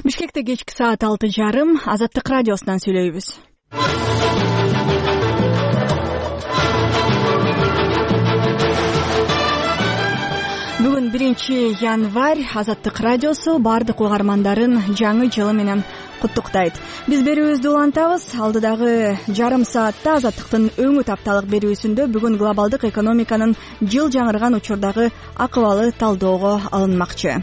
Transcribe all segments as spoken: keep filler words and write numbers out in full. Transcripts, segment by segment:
Бишкекте кечки саат алты жарым Азаттык радиосунан сүйлөйбүз. Бүгүн биринчи январь. Азаттык радиосу бардык угармандарын жаңы жылы менен куттуктайт. Биз берүүбүздү улантабыз. Алдыдагы жарым саатта Азаттыктын өңү тапталык берүүсүндө бүгүн глобалдык экономиканын жыл жаңырган учурдагы акыбалы талдоого алынмакчы.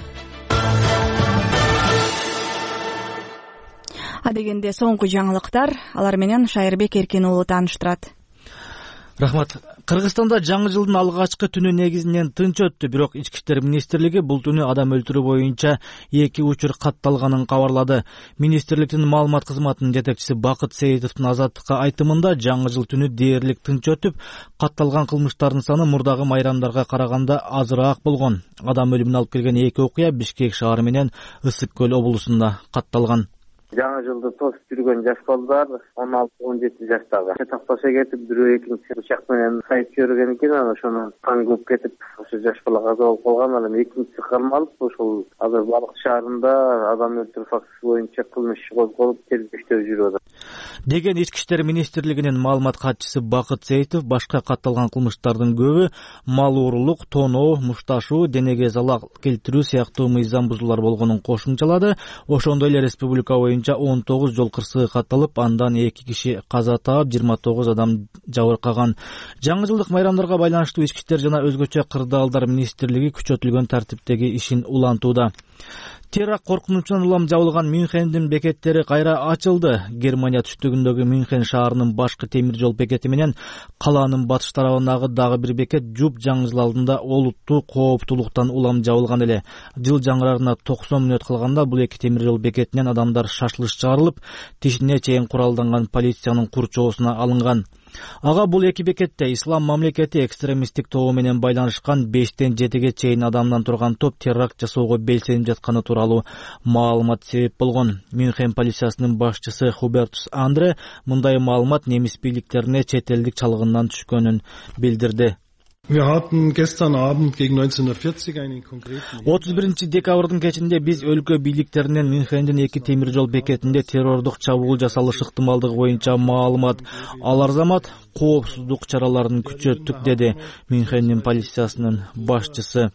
Адегенде соңку жаңылыктар, алар менен Шайырбек Эркин уулу тааныштырат. Рахмат. Кыргызстанда жаңы жылдын алгачкы түнү негизинен тынч өттү, бирок Ички иштер министрлиги бул түнү адам өлтүрүү боюнча эки учур катталганын кабарлады. Министрликтин маалымат кызматынын жетекчиси Бакыт Сейитовдун Азаттыкка айтымында жаңы жыл түнү дээрлик тынч өтүп, катталган кылмыштардын саны мурдагы майрамдарга караганда азыраак болгон. Адам өлүмүнө алып келген эки окуя Бишкек шаары менен Ысык көл облусунда катталган. Жаңы жылды тосуп жүргөн жаш балдар он алты он жети жаштагы чатакташа кетип, бирөө экинчи бычак менен сайып жиберген экен. Анан ошону кан көп кетип, ошо жаш бала каза болуп калган. Анан экинчиси кармалып, ошол азыр Балык шаарында адам өлтүрүү фактысы боюнча кылмыш иши козголуп, тергөө жүрүп атат деген Ички иштер министрлигинин маалымат катчысы Бакыт Сейитов. Башка катталган кылмыштардын көбү мал уурулук, тоноо, мушташуу, денеге залал келтирүү сыяктуу мыйзам бузуулар болгонун кошумчалады. Ошондой эле республика боюнча он тогуз жол кырсыгы катталып, андан эки киши каза таап, жыйырма тогуз адам жабыркаган. Жаңы жылдык майрамдарга байланыштуу Ички иштер жана өзгөчө кырдаалдар министрлиги күчөтүлгөн тартиптеги ишин улантууда. Теракт коркунучунан улам жабылган Мюнхендин бекеттери кайра ачылды. Германия түштүгүндөгү Мюнхен шаарынын башкы темир жол бекети менен калаанын батыш тарабындагы дагы бир бекет жуп жаңы жыл алдында олуттуу кооптуулуктан улам жабылган эле. Жыл жаңырарына токсон мүнөт калганда бул эки темир жол бекетинен адамдар шашылыш чыгарылып, тишине чейин куралданган полициянын курчоосуна алынган. Ага бул эки бекетте ислам мамлекети экстремисттик тобу менен байланышкан бештен жетиге чейин адамдан турган топ теракт жасоого белсенип жатканы тууралуу маалымат себеп болгон. Мюнхен полициясынын башчысы Хубертус Андре мындай маалымат немис бийликтерине чет элдик чалгындан түшкөнүн билдирди. отуз биринчи декабрдын кечинде биз өлкө бийликтеринен Мюнхендин эки темир жол бекетинде террордук чабуул жасалыш ыктымалдыгы боюнча маалымат алар замат коопсуздук чараларын күчөттүк, деди Мюнхендин полициясынын башчысы.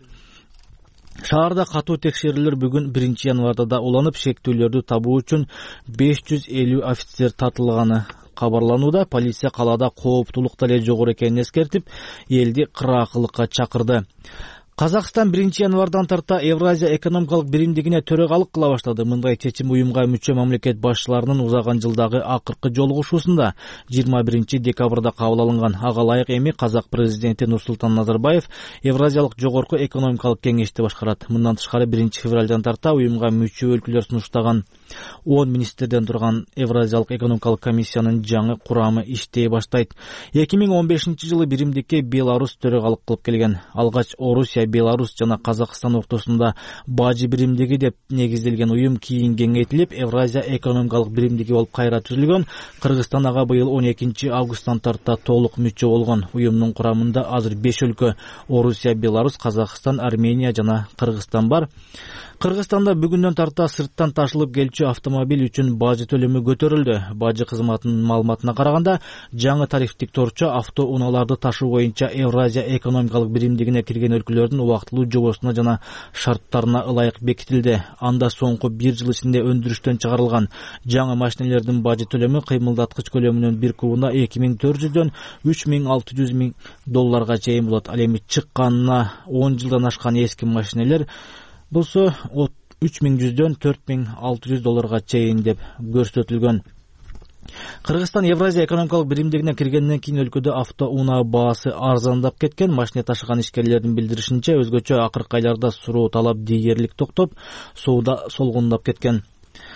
Шаарда катуу текшерүүлөр бүгүн биринчи январда да уланып, шектүүлөрдү табуу үчүн беш жүз элүү офицер тартылганы кабарланууда. Полиция калаада кооптуулук дале жогору экенин эскертип, элди кыраакылыкка чакырды. Казакстан биринчи январдан тарта Евразия экономикалык биримдигине төрагалык кыла баштады. Мындай чечим уюмга мүчө мамлекет башчыларынын узаган жылдагы акыркы жолугушуусунда жыйырма биринчи декабрда кабыл алынган. Ага ылайык эми казак президенти Нурсултан Назарбаев Евразиялык жогорку экономикалык кеңешти башкарат. Мындан тышкары биринчи февралдан тарта уюмга мүчө өлкөлөр сунуштаган он министрден турган Евразиялык экономикалык комиссиянын жаңы курамы иштей баштайт. эки миң он бешинчи жылы биримдикке Беларусь төрагалык кылып келген. Алгач Орусия, Беларусь жана Казакстан ортосунда бажы биримдиги деп негизделген уюм кийин кеңейтилип, Евразия экономикалык биримдиги болуп кайра түзүлгөн. Кыргызстан ага быйыл он экинчи августтан тарта толук мүчө болгон. Уюмдун курамында азыр беш өлкө — Орусия, Беларусь, Казакстан, Армения жана Кыргызстан бар. Кыргызстанда бүгүндөн тарта сырттан ташылып келчү автомобиль үчүн бажы төлөмү көтөрүлдү. Бажы кызматынын маалыматына караганда, жаңы тарифтик торчо авто унааларды ташуу боюнча Евразия экономикалык биримдигине кирген өлкөлөрдүн убактылуу жобосуна жана шарттарына ылайык бекитилди. Анда соңку бир жыл ичинде өндүрүштөн чыгарылган жаңы машинелердин бажы төлөмү кыймылдаткыч көлөмүнүн бир кубуна эки миң төрт жүздөн үч миң алты жүз миң долларга чейин болот. Ал эми чыкканына он жылдан ашкан эски машинелер болсо үч миң жүздөн төрт миң алты жүз долларга чейин деп көрсөтүлгөн. Кыргызстан Евразия экономикалык биримдигине киргенден кийин өлкөдө авто унаа баасы арзандап кеткен. Машина ташыган ишкерлердин билдиришинче, өзгөчө акыркы айларда суроо талап дээрлик токтоп, сууда солгундап кеткен.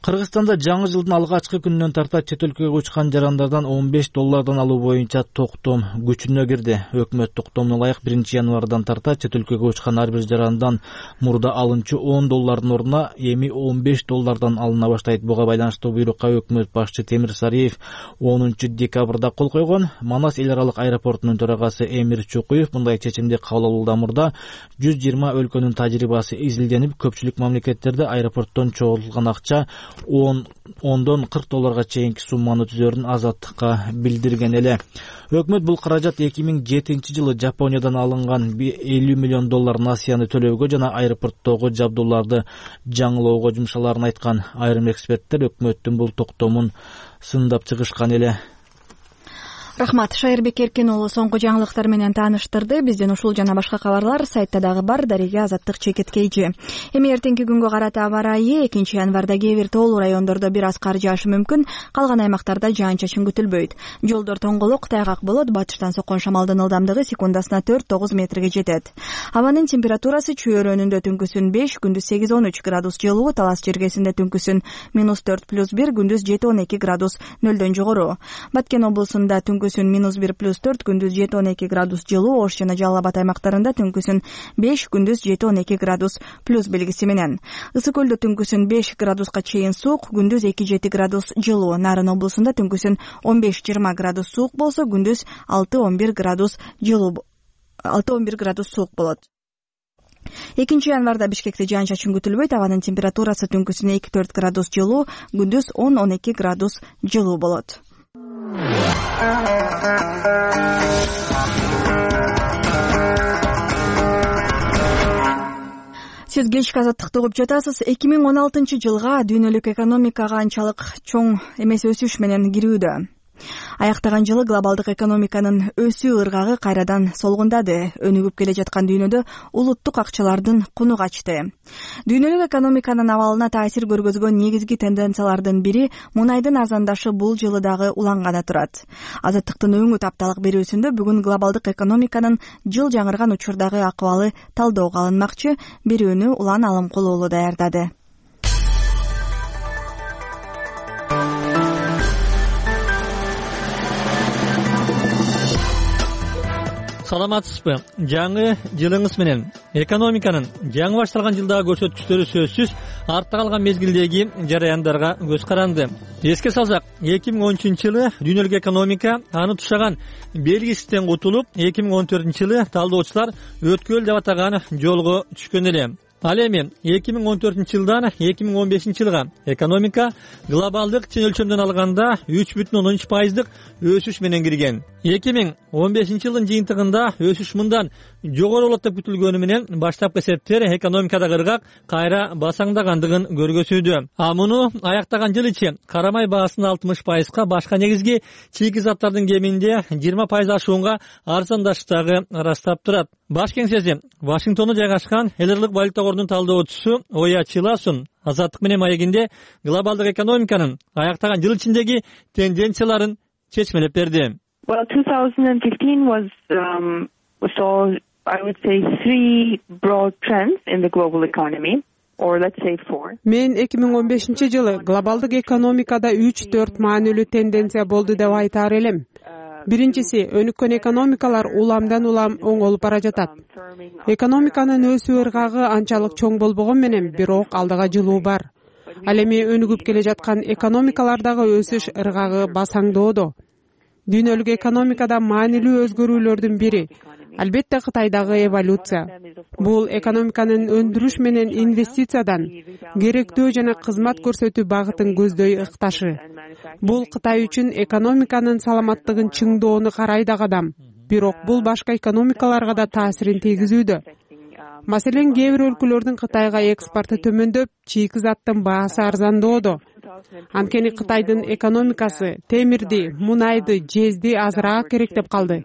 Кыргызстанда жаңы жылдын алгачкы күнүнөн тарта чет өлкөгө учкан жарандардан он беш доллардан алуу боюнча токтом күчүнө кирди. Өкмөт токтомуна ылайык биринчи январдан тарта чет өлкөгө учкан ар бир жарандан мурда алынчу он доллардын ордуна эми он беш доллардан алына баштайт. Буга байланыштуу буйрукка өкмөт башчы Темир Сариев онунчу декабрда кол койгон. Манас эл аралык аэропортунун төрагасы Эмир Чукуев мындай чечимди кабыл алуудан мурда жүз жыйырма өлкөнүн тажрыйбасы изилденип, көпчүлүк мамлекеттерде аэропорттон чогултулган акча ондон кырк долларга чейинки сумманы түзөрүн Азаттыкка билдирген эле. Өкмөт бул каражат эки миң жетинчи жылы Жапониядан алынган элүү миллион доллар насыяны төлөөгө жана аэропорттогу жабдууларды жаңылоого жумшаларын айткан. Айрым эксперттер өкмөттүн бул токтомун сындап чыгышкан эле. Рахмат. Шайырбек Эркин уулу соңку жаңылыктар менен тааныштырды. Бизден ушул жана башка кабарлар сайтта дагы бар. Дареге Азаттык чекиткейчи. Эми эртеңки күнгө карата аба ырайы экинчи январда кээ бир тоолуу райондордо бир аз кар жаашы мүмкүн. Калган аймактарда жаан-чачын күтүлбөйт. Жолдор тоңголук, тайгак болот. Батыштан соккон шамалдын ылдамдыгы секундасына төрт тогуз метрге жетет. Абанын температурасы чөйрөнүндө түнкүсүн беш, күндүз сегиз он үч градус жылуу, Талас жергесинде түнкүсүн минус төрт плюс бир, күндүз жети он эки градус нөлдөн жогору. Баткен облусунда түнкүсүн минус бир плюс төрт, күндүз жети он эки градус жылуу, Ош жана Жалал Абад аймактарында түнкүсүн беш, күндүз жети он эки градус плюс белгиси менен. Ысык көлдө түнкүсүн беш градуска чейин суук, күндүз эки жети градус жылуу. Нарын облусунда түнкүсүн он беш жыйырма градус суук болсо, күндүз алты он бир градус жылуу, алты он бир градус суук болот. экинчи январда Бишкекте жаан-чачын күтүлбөйт. Абанын температурасы түнкүсүн эки төрт градус жылуу, күндүз он он эки градус жылуу болот. Сиз кечки Азаттыкты угуп жатасыз. эки миң он алтынчы жылга дүйнөлүк экономикага анчалык чоң эмес өсүш менен кирүүдө. Аяктаган жылы глобалдык экономиканын өсүү ыргагы кайрадан солгундады. Өнүгүп келе жаткан дүйнөдө улуттук акчалардын куну качты. Дүйнөлүк экономиканын абалына таасир көргөзгөн негизги тенденциялардын бири мунайдын арзандашы бул жылы дагы уланганы турат. Азаттыктын өңү тапталык берүүсүндө бүгүн глобалдык экономиканын жыл жаңырган учурдагы акыбалы талоого алынмакчы. Берүүнү Улан Алымкул уулу даярдады. Саламатсызбы? Жаңы жылыңыз менен экономиканын жаңы башталган жылдагы көрсөткүчтөрү сөзсүз артта калган мезгилдеги жараяндарга көз каранды. Эске салсак, эки миң он үчүнчү жылы дүйнөлүк экономика аны тушаган белгисизден кутулуп, эки миң он төртүнчү жылы талдоочулар өткөл деп атаган жолго түшкөн эле. Ал эми эки миң он төртүнчү жылдан эки миң он бешинчи жылга экономика глобалдык чын өлчөмдөн алганда үч бүтүн ондон үч пайыздык өсүш менен кирген. эки миң он бешинчи жылдын жыйынтыгында өсүш мындан жогору болот деп күтүлгөнү менен баштапкы эсептер экономикадагы ыргак кайра басаңдагандыгын көргөзүүдө. А муну аяктаган жыл ичи карамай баасынын алтымыш пайызга, башка негизги чийки заттардын кеминде жыйырма пайыз ашуунга арзандаштыгы ырастап турат. Баш кеңсеси Вашингтондо жайгашкан эл аралык валюта корунун талдоочусу Оя Чиласун Азаттык менен маегинде глобалдык экономиканын аяктаган жыл ичиндеги тенденцияларын чечмелеп берди. Well, twenty fifteen was um, saw, I would say, three broad trends in the global economy, or let's say four. Мен эки миң он бешинчи жылы глобалдык экономикада үч төрт маанилүү тенденция болду деп айтаар элем. Биринчиси, өнүккөн экономикалар уламдан улам оңолуп бара жатат. Экономиканын өсүү ыргагы анчалык чоң болбогон менен, бирок алдыга жылуу бар. Ал эми өнүгүп келе жаткан экономикалардагы өсүш ыргагы басаңдоодо. Дүйнөлүк экономикада маанилүү өзгөрүүлөрдүн бири албетте Кытайдагы эволюция. Бул экономиканын өндүрүш менен инвестициядан керектөө жана кызмат көрсөтүү багытын көздөй ыкташы. Бул Кытай үчүн экономиканын саламаттыгын чыңдоону карай да кадам. Бирок бул башка экономикаларга да таасирин тийгизүүдө. Маселен, кээ бир өлкөлөрдүн Кытайга экспорты төмөндөп, чийки заттын баасы арзандоодо. Анткени Кытайдын экономикасы темирди, мунайды, жезди азыраак керектеп калды.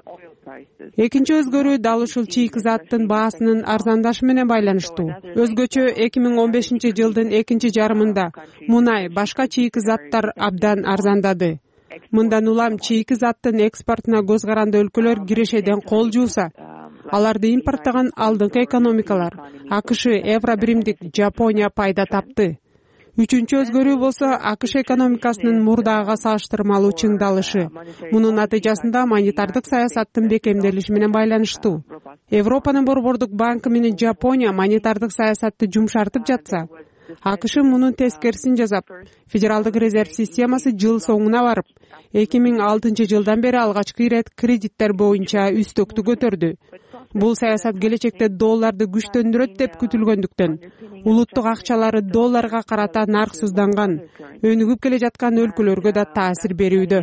Экинчи өзгөрүү дал ушул чийки заттын баасынын арзандашы менен байланыштуу. Өзгөчө эки миң он бешинчи жылдын экинчи жарымында мунай, башка чийки заттар абдан арзандады. Мындан улам чийки заттын экспортуна көз каранды өлкөлөр кирешеден кол жууса, аларды импорттогон алдыңкы экономикалар АКШ, Евробиримдик Жапония пайда тапты. үчүнчү өзгөрүү болсо АКШ экономикасынын мурдагыга салыштырмалуу чыңдалышы. Мунун натыйжасында монетардык саясаттын бекемделиши менен байланыштуу. Европанын борбордук банкы менен Жапония монетардык саясатты жумшартып жатса, АКШ мунун тескерисин жасап, Федералдык резерв системасы жыл соңуна барып, эки миң алтынчы жылдан бери алгачкы ирет кредиттер боюнча үстөктү көтөрдү. Бул саясат келечекте долларды күчтөндүрөт деп күтүлгөндүктөн, улуттук акчалары долларга карата нарксызданган, өнүгүп келе жаткан өлкөлөргө да таасир берүүдө.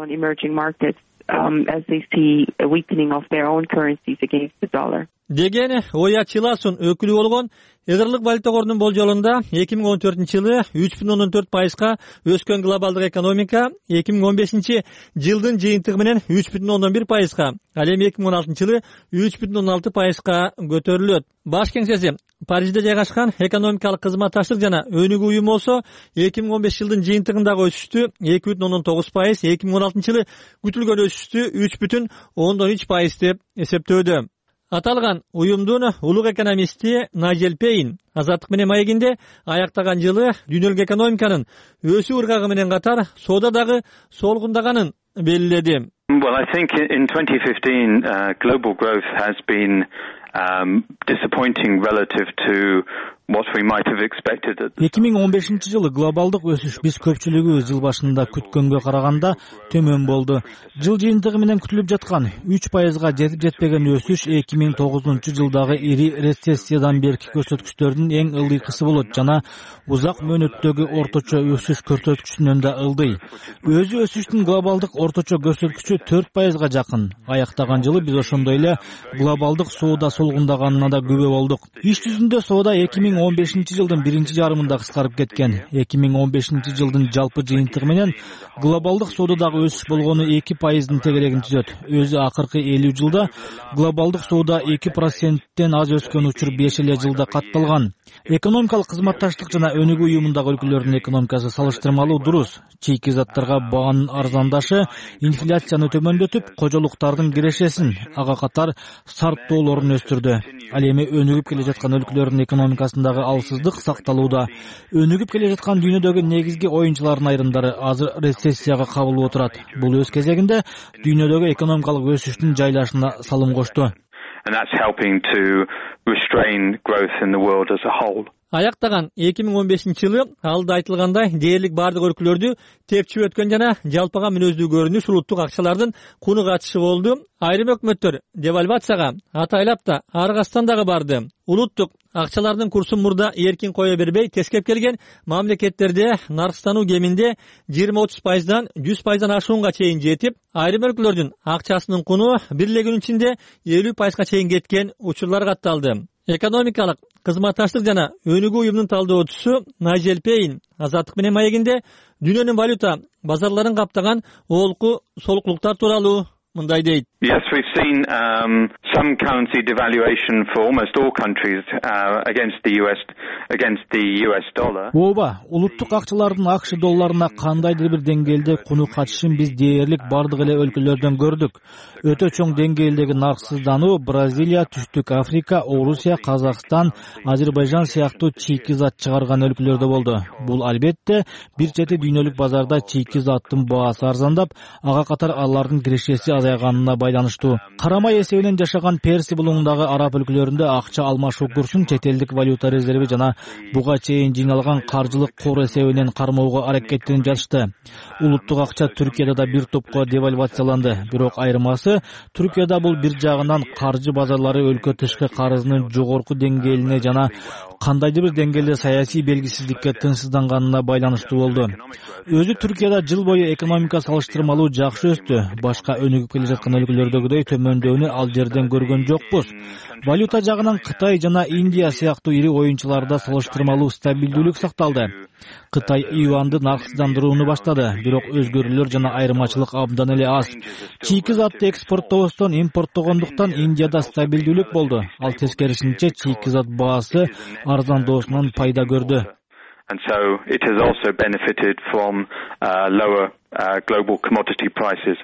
деген Оя Чиласун өкүлү болгон Эдерлик валюта корунун болжолунда эки миң он төртүнчү жылы үч бүтүн ондон төрт пайызга өскөн глобалдык экономика эки миң он бешинчи жылдын жыйынтыгы менен үч бүтүн ондон бир пайызга, ал эми эки миң он алтынчы жылы үч бүтүн ондон алты пайызга көтөрүлөт. Баш кеңсеси Парижде жайгашкан экономикалык кызматташтык жана өнүгүү уюму болсо эки миң он беш жылдын жыйынтыгындагы өсүштү эки бүтүн ондон тогуз пайыз, эки миң он алтынчы жылы күтүлгөн өсүштү үч бүтүн ондон үч пайыз деп эсептөөдө. Аталган уюмдун улук экономисти Найджел Пейн Азаттык менен маегинде аяктаган жылы дүйнөлүк экономиканын өсүү ыргагы менен катар соода дагы солгундаганын белгиледи. Well, I think in twenty fifteen uh, global growth has been um, disappointing relative to what we might have expected. эки миң он бешинчи жылы глобалдык өсүш биз көпчүлүгүбүз жыл башында күткөнгө караганда төмөн болду. Жыл жыйынтыгы менен күтүлүп жаткан үч пайызга жетип жетпеген өсүш эки миң тогузунчу жылдагы ири рецессиядан берки көрсөткүчтөрдүн эң ылдыйкысы болот жана узак мөөнөттөгү орточо өсүш көрсөткүчүнөн да ылдый. Өзү өсүштүн глобалдык орточо көрсөткүчү төрт пайызга жакын. Аяктаган жылы биз ошондой эле глобалдык соода солгундаганына да күбө болдук. Иш жүзүндө соода эки миң он бешинчи жылдын биринчи жарымында кыскарып кеткен. эки миң он бешинчи жылдын жалпы жыйынтыгы менен глобалдык соодадагы өсүш болгону эки пайыздын тегерегин түзөт. Өзү акыркы элүү жылда глобалдык соода эки проценттен аз өскөн учур беш эле жылда катталган. Экономикалык кызматташтык жана өнүгүү уюмундагы өлкөлөрдүн экономикасы салыштырмалуу дурус. Чийки заттарга баанын арзандашы инфляцияны төмөндөтүп, кожолуктардын кирешесин, ага катар сарптоолорун өстүрдү. Ал эми өнүгүп келе жаткан өлкөлөрдүн экономикасындагы алсыздык сакталууда. Өнүгүп келе жаткан дүйнөдөгү негизги оюнчулардын айрымдары азыр рецессияга кабылып отурат. Бул өз кезегинде дүйнөдөгү экономикалык өсүштүн жайлашына салым кошту. And that's helping to restrain growth in the world as a whole. Аяктаган эки миң он бешинчи жылы алда айтылгандай дээрлик бардык өлкөлөрдү тепчип өткөн жана жалпыга мүнөздүү көрүнүш улуттук акчалардын куну катышы болду. Айрым өкмөттөр девальвацияга атайлап да аргастан дагы барды. Улуттук акчалардын курсун мурда эркин кое бербей тескеп келген мамлекеттерде наркстануу кеминде жыйырма отуз пайыздан жүз пайыздан ашуунга чейин жетип, айрым өлкөлөрдүн акчасынын куну бир эле күн ичинде элүү пайызга чейин кеткен учурлар катталды. Экономикалык кызматташтык жана өнүгүү уюмунун талдоочусу Найджел Пейн Азаттык менен маегинде дүйнөнүн валюта базарларын каптаган олку солуклуктар тууралуу мындай дейт. Yes, we've seen um, some currency devaluation for almost all countries uh, against the U S against the U S dollar. Ооба, улуттук акчалардын АКШ долларына кандайдыр бир деңгээлде куну катышын биз дээрлик бардык эле өлкөлөрдөн көрдүк. Өтө чоң деңгээлдеги нарксыздануу Бразилия, Түштүк Африка, Орусия, Казакстан, Азербайжан сыяктуу чийки зат чыгарган өлкөлөрдө болду. Бул албетте бир чети дүйнөлүк базарда чийки заттын баасы арзандап, ага катар алардын кирешеси азайганына байланыштуу. Карамай эсебинен жашаган Перси булуңундагы араб өлкөлөрүндө акча алмашуу курсун четелдик валюта резерви жана буга чейин жыйналган каржылык кор эсебинен кармоого аракеттенип жатышты. Улуттук акча Түркияда да бир топко девальвацияланды. Бирок айырмасы Түркияда бул бир жагынан каржы базарлары өлкө тышкы карызынын жогорку деңгээлине жана кандайдыр бир деңгээлде саясий белгисиздикке тынчсызданганына байланыштуу болду. Өзү Түркияда жыл бою экономика салыштырмалуу жакшы өстү. Башка өнүгүп келе жаткан өлкөлөрдөгүдөй төмөндөөнү ал жерден көргөн жокпуз. Валюта жагынан Кытай жана Индия сыяктуу ири оюнчуларда салыштырмалуу стабилдүүлүк сакталды. Кытай юанды нарксыздандырууну баштады, бирок өзгөрүүлөр жана айырмачылык абдан эле аз. Чийки затты экспорттобостон импорттогондуктан Индияда стабилдүүлүк болду. Ал тескерисинче чийки зат баасы арзандоосунан пайда көрдү. And so it has also benefited from uh, lower uh, global commodity prices.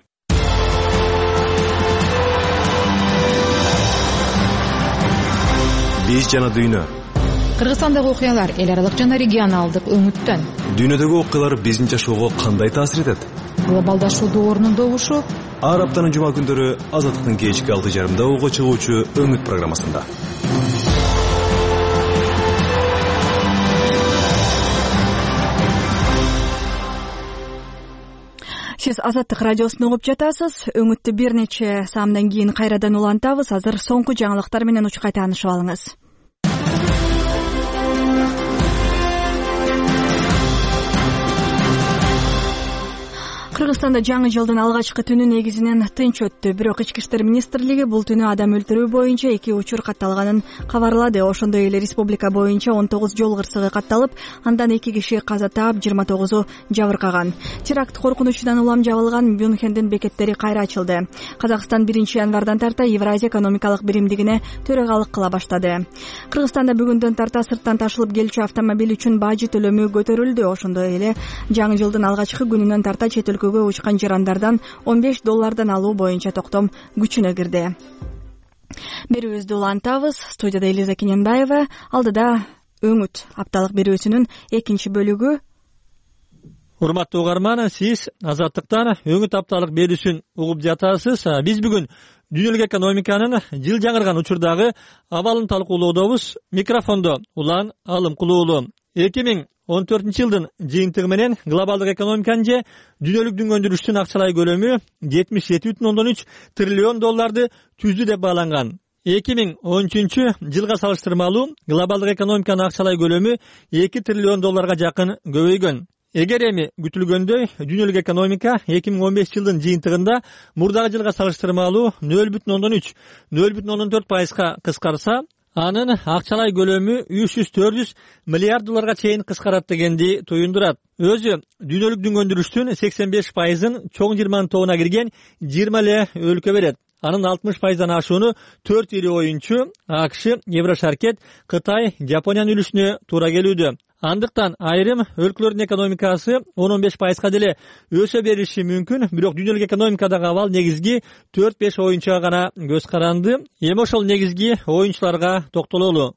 Биз жана дүйнө. Кыргызстандагы окуялар эл аралык жана регионалдык өңүттөн. Дүйнөдөгү окуялар биздин жашоого кандай таасир этет? Глобалдашуу доорунун добушу ар аптанын жума күндөрү Азаттыктын кечки алты жарымда ого чыгуучу өңүт программасында. Сиз Азаттык радиосун угуп жатасыз. Өңүттү бир нече саамдан кийин кайрадан улантабыз. Азыр соңку жаңылыктар менен учкай таанышып алыңыз. Кыргызстанда жаңы жылдын алгачкы түнү негизинен тынч өттү. Бирок Ички иштер министрлиги бул түнү адам өлтүрүү боюнча эки учур катталганын кабарлады. Ошондой эле республика боюнча он тогуз жол кырсыгы катталып, андан эки киши каза таап, жыйырма тогузу жабыркаган. Теракт коркунучунан улам жабылган Мюнхендин бекеттери кайра ачылды. Казакстан биринчи январдан тарта Евразия экономикалык биримдигине төрагалык кыла баштады. Кыргызстанда бүгүндөн тарта сырттан ташылып келчү автомобиль үчүн бажы төлөмү көтөрүлдү. Ошондой эле жаңы жылдын алгачкы күнүнөн тарта чет өлкөгө учкан жарандардан он беш доллардан алуу боюнча токтом күчүнө кирди. Берүүбүздү улантабыз. Студияда Элиза Кененбаева. Алдыда өңүт апталык берүүсүнүн экинчи бөлүгү. Урматтуу угарман, сиз Азаттыктан өңүт апталык берүүсүн угуп жатасыз. Биз бүгүн дүйнөлүк экономиканын жыл жаңырган учурдагы абалын талкуулоодобуз. Микрофондо Улан Алымкулуулу. эки миң он төртүнчү жылдын жыйынтыгы менен глобалдык экономиканын же дүйнөлүк дүң өндүрүштүн акчалай көлөмү жетимиш жети бүтүн ондон үч триллион долларды түздү деп бааланган. эки миң он үчүнчү жылга салыштырмалуу глобалдык экономиканын акчалай көлөмү эки триллион долларга жакын көбөйгөн. Эгер эми күтүлгөндөй дүйнөлүк экономика эки миң он бешинчи жылдын жыйынтыгында мурдагы жылга салыштырмалуу нөл бүтүн ондон үч нөл бүтүн ондон төрт пайызга кыскарса, анын акчалай көлөмү үч жүз төрт жүз миллиард долларга чейин кыскарат дегенди туюндурат. Өзү дүйнөлүк дүң өндүрүштүн сексен беш пайызын чоң жыйырманын тобуна кирген жыйырма эле өлкө берет. Анын алтымыш пайыздан ашууну төрт ири оюнчу АКШ, Еврошаркет, Кытай, Жапониянын үлүшүнө туура келүүдө. Андыктан айрым өлкөлөрдүн экономикасы он он беш пайызга деле өсө бериши мүмкүн, бирок дүйнөлүк экономикадагы абал негизги төрт беш оюнчуга гана көз каранды. Эми ошол негизги оюнчуларга токтололу.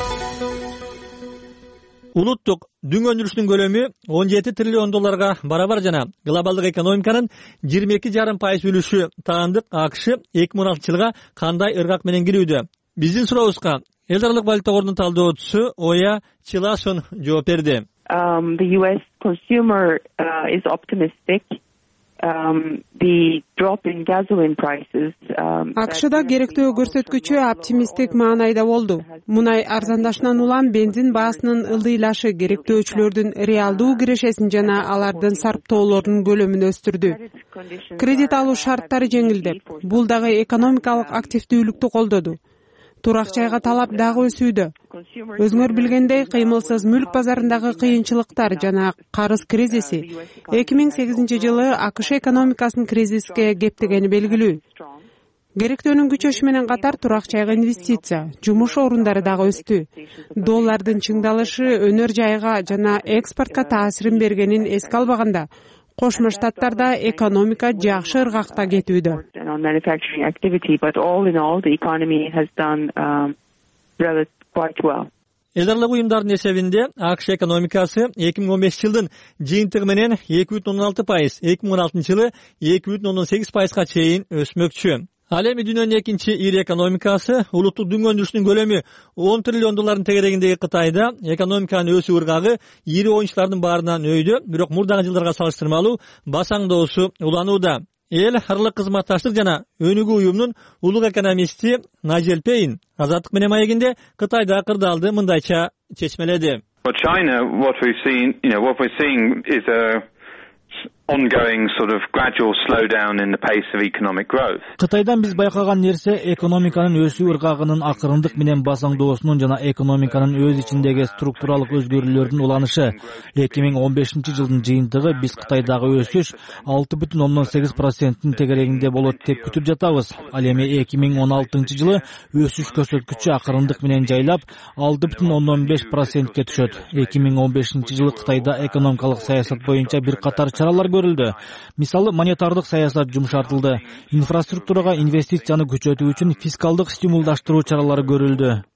Улуттук дүң өндүрүштүн көлөмү он жети триллион долларга барабар жана глобалдык экономиканын жыйырма эки жарым пайыз үлүшү таандык АКШ эки миң он алтынчы жылга кандай ыргак менен кирүүдө? Биздин сурообузга Эл аралык валюта кордунун талдоочусу Оя Чилашун жооп берди. Um, the U S consumer uh, is optimistic. Um, the drop in gasoline prices. Um, АКШда керектөө көрсөткүчү оптимисттик маанайда болду. Мунай арзандашынан улам бензин баасынын ылдыйлашы керектөөчүлөрдүн реалдуу кирешесин жана алардын сарптоолорунун көлөмүн өстүрдү. Кредит алуу шарттары жеңилдеп, бул дагы экономикалык активдүүлүктү колдоду. Турак жайга талап дагы өсүүдө. Өзүңөр билгендей, кыймылсыз мүлк базарындагы кыйынчылыктар жана карыз кризиси эки миң сегизинчи жылы АКШ экономикасынын кризиске кептегени белгилүү. Керектөөнүн күчөшү менен катар турак жайга инвестиция, жумуш орундары дагы өстү. Доллардын чыңдалышы өнөр жайга жана экспортко таасирин бергенин эске албаганда, Кошмо Штаттарда экономика жакшы ыргакта кетүүдө. Эл аралык уюмдардын эсебинде АКШ экономикасы эки миң он бешинчи жылдын жыйынтыгы менен эки бүтүн ондон алты пайыз, эки миң он алтынчы жылы эки бүтүн ондон сегиз пайызга чейин өсмөкчү. Ал эми дүйнөнүн экинчи ири экономикасы улуттук дүң өндүрүштүнүн көлөмү он триллион доллардын тегерегиндеги Кытайда экономиканын өсүү ыргагы ири оюнчулардын баарынан өйдө, бирок мурдагы жылдарга салыштырмалуу басаңдоосу уланууда. Эл аралык кызматташтык жана өнүгүү уюмунун улук экономисти Найджел Пейн Азаттык менен маегинде Кытайда кырдаалды мындайча чечмеледи. Well, China, what we've seen, you know, what we're seeing is a ongoing sort of gradual slowdown in the pace of economic growth. Кытайдан биз байкаган нерсе экономиканын өсүү ыргагынын акырындык менен басаңдоосунун жана экономиканын өз ичиндеги структуралык өзгөрүүлөрдүн уланышы. эки миң он бешинчи жылдын жыйынтыгы биз Кытайдагы өсүш алты бүтүн ондон сегиз проценттин тегерегинде болот деп күтүп жатабыз. Ал эми эки миң он алтынчы жылы өсүш көрсөткүчү акырындык менен жайлап алты бүтүн ондон беш процентке түшөт. эки миң он бешинчи жылы Кытайда экономикалык саясат боюнча бир катар чаралар көрүлдү. Мисалы, монетардык саясат жумшартылды. Инфраструктурага инвестицияны күчөтүү үчүн фискалдык стимулдаштыруу чаралары көрүлдү.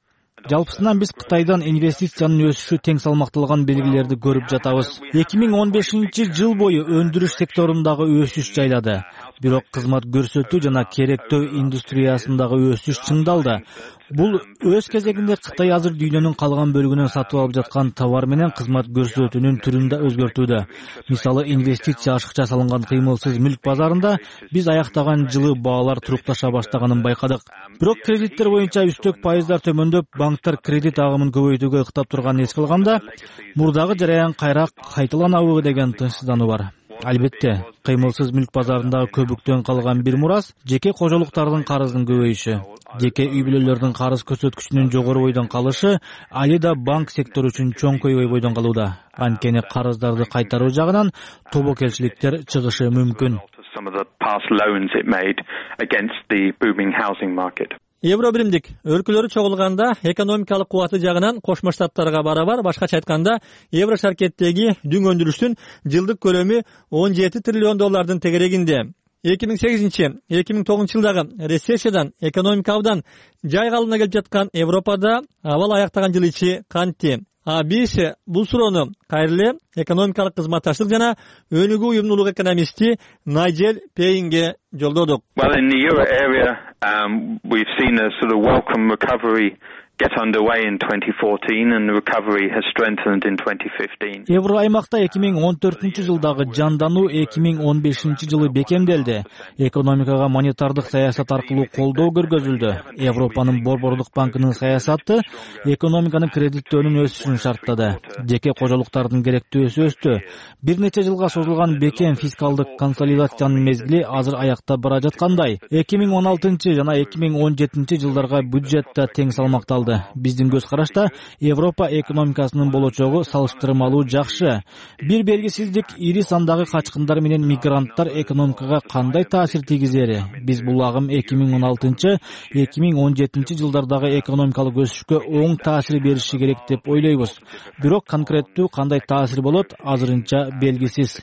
Жалпысынан биз Кытайдан инвестициянын өсүшү тең салмакталган белгилерди көрүп жатабыз. эки миң он бешинчи жыл бою өндүрүш секторундагы өсүш жайлады. Бирок кызмат көрсөтүү жана керектөө индустриясындагы өсүш чыңдалды. Бул өз кезегинде Кытай азыр дүйнөнүн калган бөлүгүнөн сатып алып жаткан товар менен кызмат көрсөтүүнүн түрүн да өзгөртүүдө. Мисалы, инвестиция ашыкча салынган кыймылсыз мүлк базарында биз аяктаган жылы баалар турукташа баштаганын байкадык. Бирок кредиттер боюнча үстөк пайыздар төмөндөп, банктар кредит агымын көбөйтүүгө ыктап турганын эске алганда, мурдагы жараян кайра кайталанабы деген тынчсыздануу бар. Албетте, кыймылсыз мүлк базарындагы көбүктөн калган бир мурас жеке кожолуктардын карызынын көбөйүшү. Жеке үй бүлөлөрдүн карыз көрсөткүчүнүн жогору бойдон калышы али да банк сектору үчүн чоң көйгөй бойдон калууда. Анткени карыздарды кайтаруу жагынан тобокелчиликтер чыгышы мүмкүн. Евро биримдик өлкөлөрү чогулганда экономикалык кубаты жагынан Кошмо Штаттарга барабар, башкача айтканда, Евро шаркеттеги дүң өндүрүштүн жылдык көлөмү он жети триллион доллардын тегерегинде. эки миң сегизинчи — эки миң тогузунчу жылдагы рецессиядан, экономика абдан жай калыбына келип жаткан Европада абал аяктаган жыл ичи кантти? А биз бул суроону кайрыле экономикалык кызматташтык жана өнүгүү уюмунун улук экономисти Найджел Пейнге жолдодук. Well, in the euro area, um, we've seen a sort of welcome recovery get underway in twenty fourteen and the recovery has strengthened in twenty fifteen. Евро аймакта эки миң он төртүнчү жылдагы жандануу эки миң он бешинчи жылы бекемделди. Экономикага монетардык саясат аркылуу колдоо көргөзүлдү. Европанын Борбордук банкынын саясаты экономиканын кредиттөөнүн өсүшүн шарттады. Жеке кожолуктардын керектөөсү өстү. Бир нече жылга созулган бекем фискалдык консолидациянын мезгили азыр аякта бара жаткандай. эки миң он алтынчы жана эки миң он жетинчи жылдарга бюджет да тең салмакталды. Биздин көз карашта Европа экономикасынын болочогу салыштырмалуу жакшы. Бир белгисиздик ири сандагы качкындар менен мигранттар экономикага кандай таасир тийгизери. Биз бул агым эки миң он алтынчы — эки миң он жетинчи жылдардагы экономикалык өсүшкө оң таасир бериши керек деп ойлойбуз. Бирок конкреттүү кандай таасир болот азырынча белгисиз.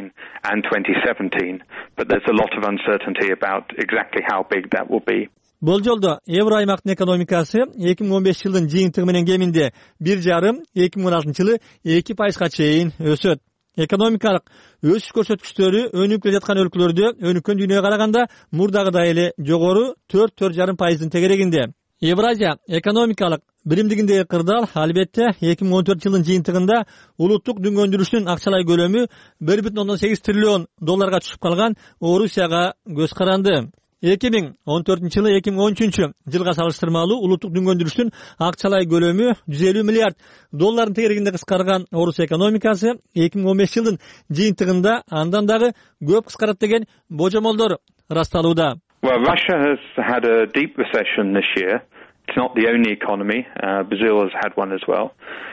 And twenty seventeen, but there's a lot of uncertainty about exactly how big that will be. Болжолдо Евро аймактын экономикасы эки миң он беш жылдын жыйынтыгы менен кеминде бир жарым, эки миң он алтынчы жылы эки пайызга чейин өсөт. Экономикалык өсүш көрсөткүчтөрү өнүгүп келе жаткан өлкөлөрдө өнүккөн дүйнөгө караганда мурдагыдай эле жогору төрт төрт жарым пайыздын тегерегинде. Евразия экономикалык биримдигиндеги кырдаал албетте эки миң он төртүнчү жылдын жыйынтыгында улуттук дүң өндүрүшүнүн акчалай көлөмү бир бүтүн ондон сегиз триллион долларга түшүп калган Орусияга көз каранды. эки миң он төртүнчү жылы эки миң он үчүнчү жылга салыштырмалуу улуттук дүң өндүрүштүн акчалай көлөмү жүз элүү миллиард доллардын тегерегинде кыскарган Орусия экономикасы эки миң он беш жылдын жыйынтыгында андан дагы көп кыскарат деген божомолдор ырасталууда. Well, Russia has had a deep recession this year. It's not the only economy. Uh, Brazil has had one as well.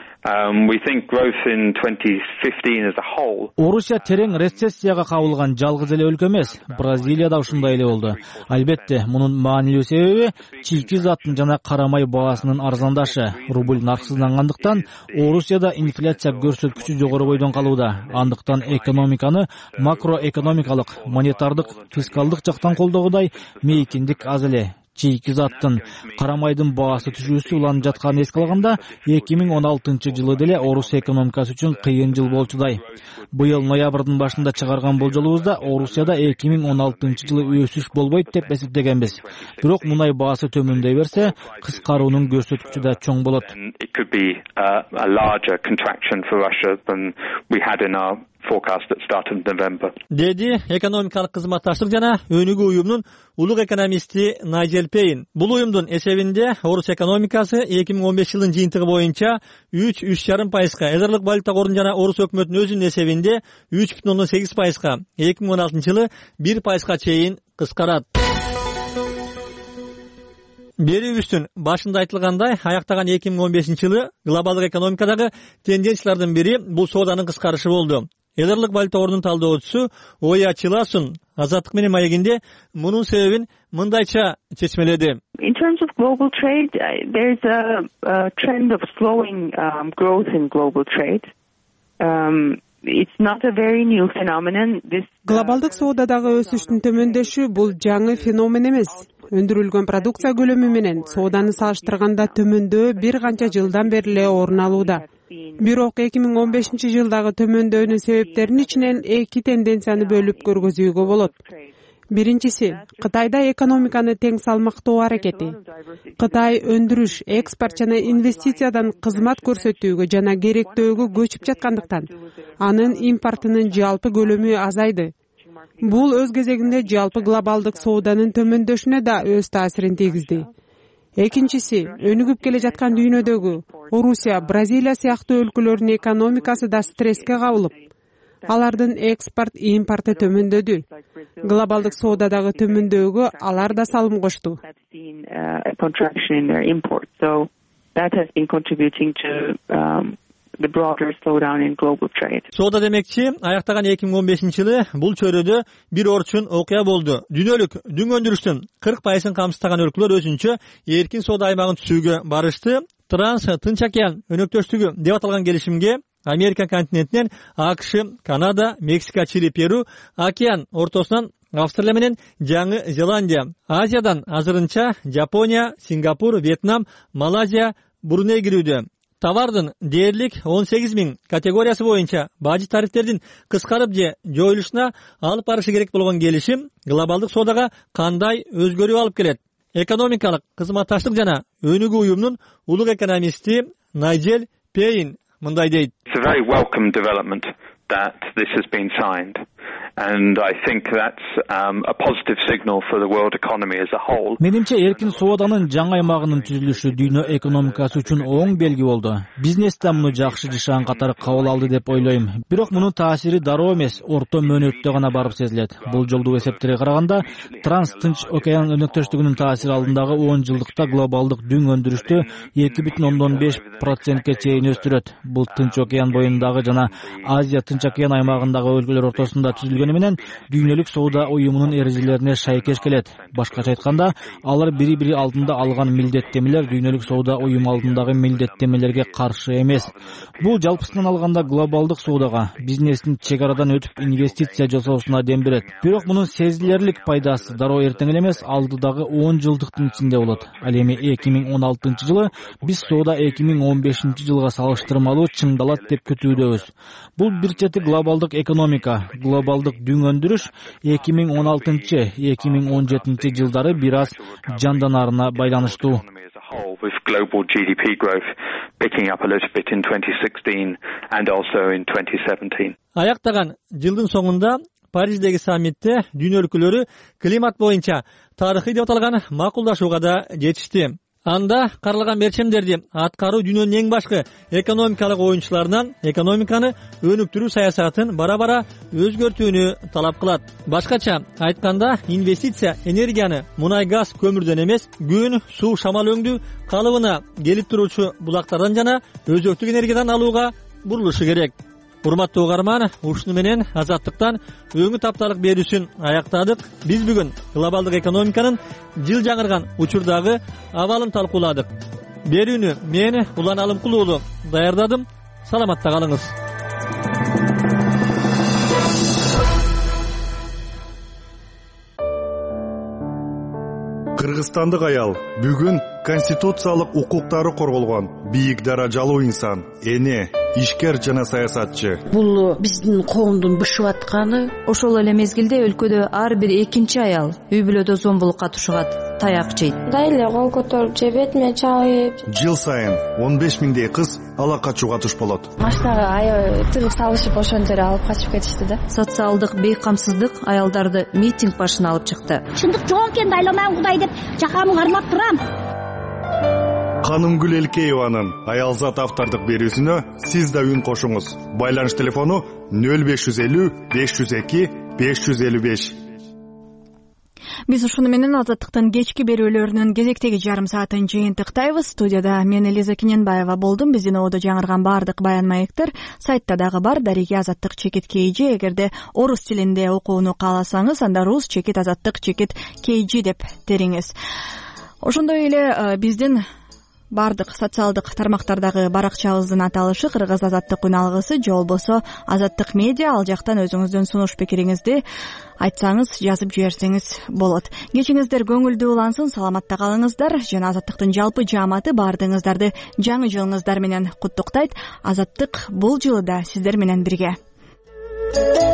Um, we think growth in twenty fifteen as a whole. Орусия терең рецессияга кабылган жалгыз эле өлкө эмес. Бразилия да ушундай эле болду. Албетте, мунун маанилүү себеби чийки заттын жана карамай баасынын арзандашы. Рубль нарксыздангандыктан Орусияда инфляция көрсөткүчү жогору бойдон калууда. Андыктан экономиканы макроэкономикалык, монетардык, фискалдык жактан колдогудай мейкиндик аз эле. Чийки заттын, карамайдын баасы түшүүсү уланып жатканын эске алганда, эки миң он алтынчы жылы деле Орусия экономикасы үчүн кыйын жыл болчудай. Быйыл ноябрдын башында чыгарган болжолубузда Орусияда эки миң он алтынчы жылы өсүш болбойт деп эсептегенбиз. Бирок мунай баасы төмөндөй берсе, кыскаруунун көрсөткүчү да чоң болот. It could be a, a larger contraction for Russia than we had in our forecast at start of November. Деди экономикалык кызматташтык жана өнүгүү уюмунун улук экономисти Найджел Пейн. Бул уюмдун эсебинде Орусия экономикасы эки миң он беш жылдын жыйынтыгы боюнча үч үч жарым пайызга, Эдерлик валюта корунун жана Орус өкмөтүнүн өзүнүн эсебинде үч бүтүн ондон сегиз пайызга, эки миң он алтынчы жылы бир пайызга чейин кыскарат. Берүүбүздүн башында айтылгандай, аяктаган эки миң он бешинчи жылы глобалдык экономикадагы тенденциялардын бири бул сооданын кыскарышы болду. Эдерлик валюта корунун талдоочусу Оя Чиласун Азаттык менен маегинде мунун себебин мындайча чечмеледи. In terms of global trade, there's a, a trend of slowing um, growth in global trade. Um, It's not a very new phenomenon. This Глобалдык соодадагы өсүштүн төмөндөшү бул жаңы феномен эмес. өндүрүлгөн продукция көлөмү менен сооданы салыштырганда төмөндөө бир канча жылдан бери эле орун алууда. Бирок эки миң он бешинчи жылдагы төмөндөөнүн себептеринин ичинен эки тенденцияны бөлүп көргөзүүгө болот. Биринчиси, Кытайда экономиканы тең салмактоо аракети. Кытай өндүрүш, экспорт жана инвестициядан кызмат көрсөтүүгө жана керектөөгө көчүп жаткандыктан анын импортунун жалпы көлөмү азайды. Бул өз кезегинде жалпы глобалдык сооданын төмөндөшүнө да өз таасирин тийгизди. Экинчиси, өнүгүп келе жаткан дүйнөдөгү Орусия, Бразилия сыяктуу өлкөлөрдүн экономикасы да стресске кабылып, алардын экспорт, импорты төмөндөдү. Глобалдык соодадагы төмөндөөгө алар да салым кошту. Соода демекчи, аяктаган эки миң он бешинчи жылы бул чөйрөдө бир орчун окуя болду. Дүйнөлүк дүң өндүрүштүн кырк пайызын камсыздаган өлкөлөр өзүнчө эркин соода аймагын түзүүгө барышты. Транс Тынч океан өнөктөштүгү деп аталган келишимге Америка континентинен АКШ, Канада, Мексика, Чили, Перу, океан ортосунан Австралия менен Жаңы Зеландия, Азиядан азырынча Жапония, Сингапур, Вьетнам, Малайзия, Бруней кирүүдө. Товардын дээрлик он сегиз миң категориясы боюнча бажы тарифтердин кыскарып же жоюлушуна алып барышы керек болгон келишим глобалдык соодага кандай өзгөрүү алып келет? Экономикалык кызматташтык жана өнүгүү уюмунун улук экономисти Найджел Пейн мындай дейт. It's a very welcome development that this has been signed. And I think that's um, a positive signal for the world economy as a whole. Менимче эркин сооданын жаңы аймагынын түзүлүшү дүйнө экономикасы үчүн оң белги болду. Бизнес да муну жакшы жашаган катары кабыл алды деп ойлойм. Бирок мунун таасири дароо эмес, орто мөөнөттө гана барып сезилет. Бул жолдуу эсептерге караганда, Транс Тынч океан өнөктөштүгүнүн таасири алдындагы он жылдыкта глобалдык дүң өндүрүштү эки бүтүн ондон беш процентке чейин өстүрөт. Бул Тынч океан боюндагы жана Азия Тынч океан аймагындагы өлкөлөр ортосунда түзүлгөн менен дүйнөлүк соода уюмунун эрежелерине шайкеш келет. Башкача айтканда, алар бири-бири алдында алган милдеттемелер дүйнөлүк соода уюму алдындагы милдеттемелерге каршы эмес. Бул жалпысынан алганда глобалдык соодага, бизнестин чек арадан өтүп инвестиция жасоосуна дем берет. Бирок мунун сезилерлик пайдасы дароо эртең эле эмес, алдыдагы он жылдыктын ичинде болот. Ал эми эки миң он алтынчы жылы биз соода эки миң он бешинчи жылга салыштырмалуу чыңдалат деп күтүүдөбүз. Бул бир чети глобалдык экономика, глобалдык дүң өндүрүш эки миң он алтынчы — эки миң он жетинчи жылдары бир аз жанданаарына байланыштуу. With global G D P growth picking up a little bit in twenty sixteen and also in twenty seventeen. Аяктаган жылдын соңунда Париждеги саммитте дүйнө өлкөлөрү климат боюнча тарыхый деп аталган макулдашууга да жетишти. Анда каралган мерчемдерди аткаруу дүйнөнүн эң башкы экономикалык оюнчуларынан экономиканы өнүктүрүү саясатын бара-бара өзгөртүүнү талап кылат. Башкача айтканда, инвестиция энергияны мунай, газ, көмүрдөн эмес, күн, суу, шамал өңдүү калыбына келип туруучу булактардан жана өзөктүк энергиядан алууга бурулушу керек. Урматтуу угарман, ушуну менен Азаттыктан өңү тапталык берүүсүн аяктадык. Биз бүгүн глобалдык экономиканын жыл жаңырган учурдагы абалын талкууладык. Берүүнү мен Улан Алымкул уулу даярдадым. Саламатта калыңыз. Кыргызстандык аял бүгүн конституциялык укуктары корголгон бийик даражалуу инсан, эне, ишкер жана саясатчы. Бул биздин коомдун бышып атканы. Ошол эле мезгилде өлкөдө ар бир экинчи аял үй бүлөдө зомбулукка тушугат, таяк жейт. Дайле кол көтөрүп же бетиме чабып. Жыл сайын он беш миңдей кыз ала качууга туш болот. Машинага аябай тыгып салышып ошон жерге алып качып кетишти да. Социалдык бейкамсыздык аялдарды митинг башына алып чыкты. Чындык жок экен, дайламан Кудай деп жакамы кармап турам. Канымгүл Элкееванын Аялзат автордук берүүсүнө сиз да үн кошуңуз. Байланыш телефону нөл беш жүз элүү беш жүз эки беш жүз элүү беш. Биз ушуну менен Азаттыктын кечки берүүлөрүнүн кезектеги жарым саатын жыйынтыктайбыз. Студияда мен Элиза Кененбаева болдум. Биздин оодо жаңырган баардык баян маектер сайтта дагы бар. Дареги Азаттык чекит kg. Эгерде орус тилинде окууну кааласаңыз, анда рус чекит азаттык чекит kg деп териңиз. Ошондой эле биздин баардык социалдык тармактардагы баракчабыздын аталышы Кыргыз Азаттык үн алгысы же болбосо Азаттык медиа. Ал жактан өзүңүздүн сунуш пикириңизди айтсаңыз, жазып жиберсеңиз болот. Кечиңиздер көңүлдүү улансын, саламатта калыңыздар. Жана Азаттыктын жалпы жааматы баардыгыңыздарды жаңы жылыңыздар менен куттуктайт. Азаттык бул жылы да сиздер менен бирге.